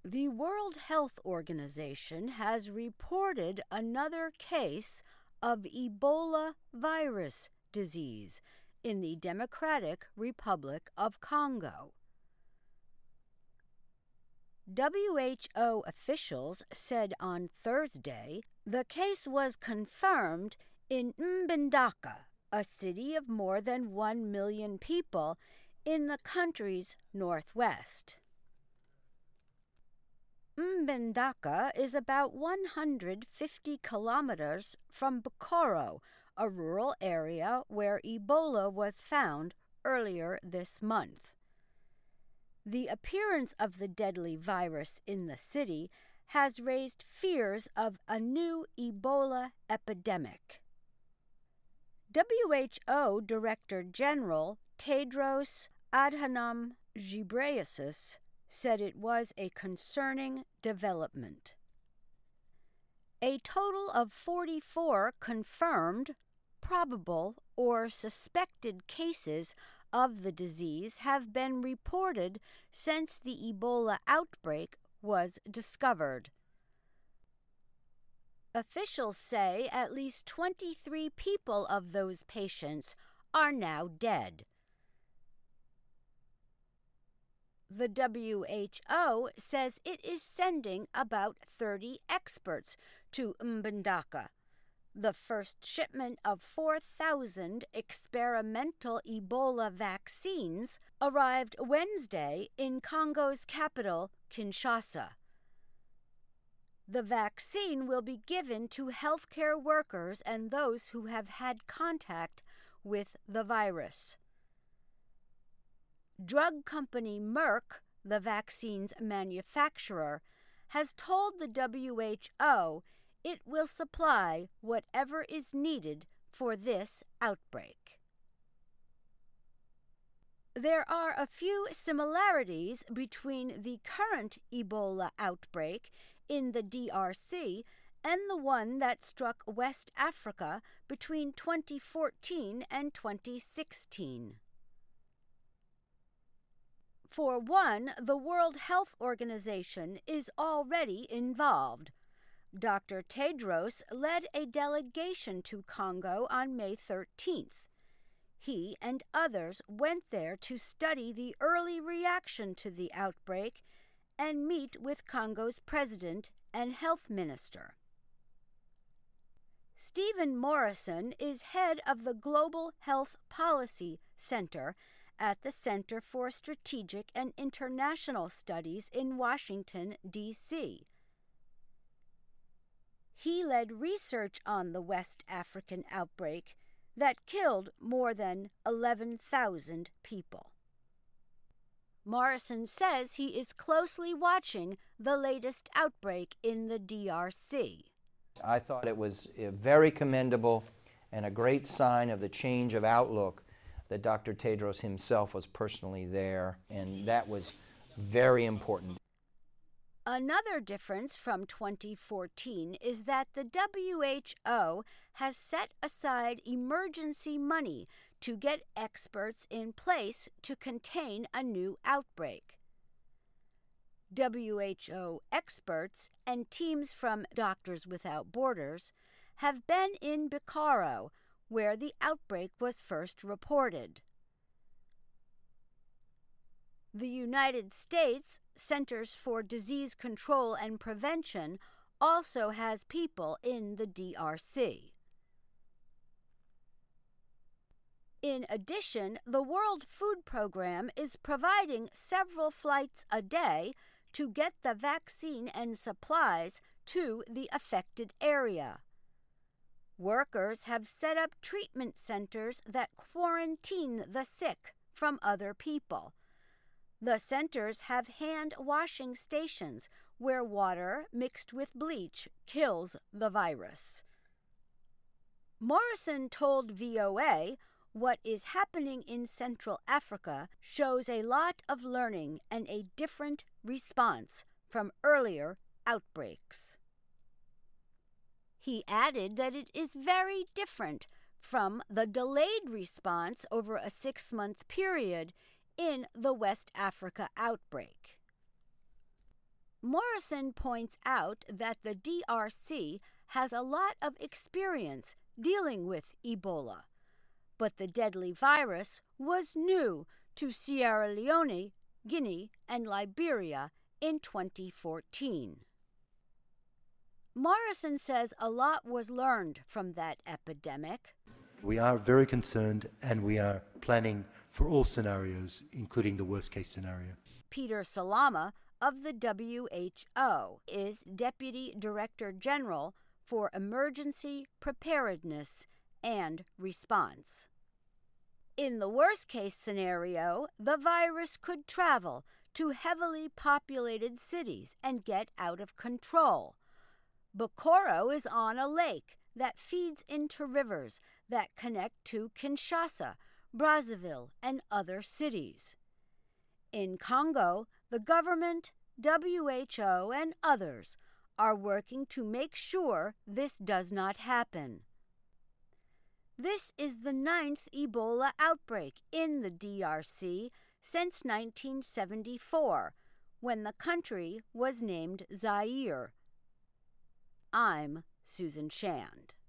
The World Health Organization has reported another case of Ebola virus disease in the Democratic Republic of Congo. WHO officials said on Thursday the case was confirmed in Mbandaka, a city of more than 1 million people in the country's northwest. Mbandaka is about 150 kilometers from Bukoro, a rural area where Ebola was found earlier this month. The appearance of the deadly virus in the city has raised fears of a new Ebola epidemic. WHO Director General Tedros Adhanom Ghebreyesus said it was a concerning development. A total of 44 confirmed, probable, or suspected cases of the disease have been reported since the Ebola outbreak was discovered. Officials say at least 23 people of those patients are now dead. The WHO says it is sending about 30 experts to Mbandaka. The first shipment of 4,000 experimental Ebola vaccines arrived Wednesday in Congo's capital, Kinshasa. The vaccine will be given to healthcare workers and those who have had contact with the virus. Drug company Merck, the vaccine's manufacturer, has told the WHO it will supply whatever is needed for this outbreak. There are a few similarities between the current Ebola outbreak in the DRC and the one that struck West Africa between 2014 and 2016. For one, the World Health Organization is already involved. Dr. Tedros led a delegation to Congo on May 13th. He and others went there to study the early reaction to the outbreak and meet with Congo's president and health minister. Stephen Morrison is head of the Global Health Policy Center at the Center for Strategic and International Studies in Washington, D.C. He led research on the West African outbreak that killed more than 11,000 people. Morrison says he is closely watching the latest outbreak in the DRC. I thought it was very commendable and a great sign of the change of outlook that Dr. Tedros himself was personally there, and that was very important. Another difference from 2014 is that the WHO has set aside emergency money to get experts in place to contain a new outbreak. WHO experts and teams from Doctors Without Borders have been in Bukoro, where the outbreak was first reported. The United States Centers for Disease Control and Prevention also has people in the DRC. In addition, the World Food Program is providing several flights a day to get the vaccine and supplies to the affected area. Workers have set up treatment centers that quarantine the sick from other people. The centers have hand-washing stations where water mixed with bleach kills the virus. Morrison told VOA what is happening in Central Africa shows a lot of learning and a different response from earlier outbreaks. He added that it is very different from the delayed response over a 6-month period in the West Africa outbreak. Morrison points out that the DRC has a lot of experience dealing with Ebola, but the deadly virus was new to Sierra Leone, Guinea, and Liberia in 2014. Morrison says a lot was learned from that epidemic. We are very concerned and we are planning for all scenarios, including the worst-case scenario. Peter Salama of the WHO is Deputy Director General for Emergency Preparedness and Response. In the worst-case scenario, the virus could travel to heavily populated cities and get out of control. Bokoro is on a lake that feeds into rivers that connect to Kinshasa, Brazzaville, and other cities. In Congo, the government, WHO, and others are working to make sure this does not happen. This is the 9th Ebola outbreak in the DRC since 1974, when the country was named Zaire. I'm Susan Shand.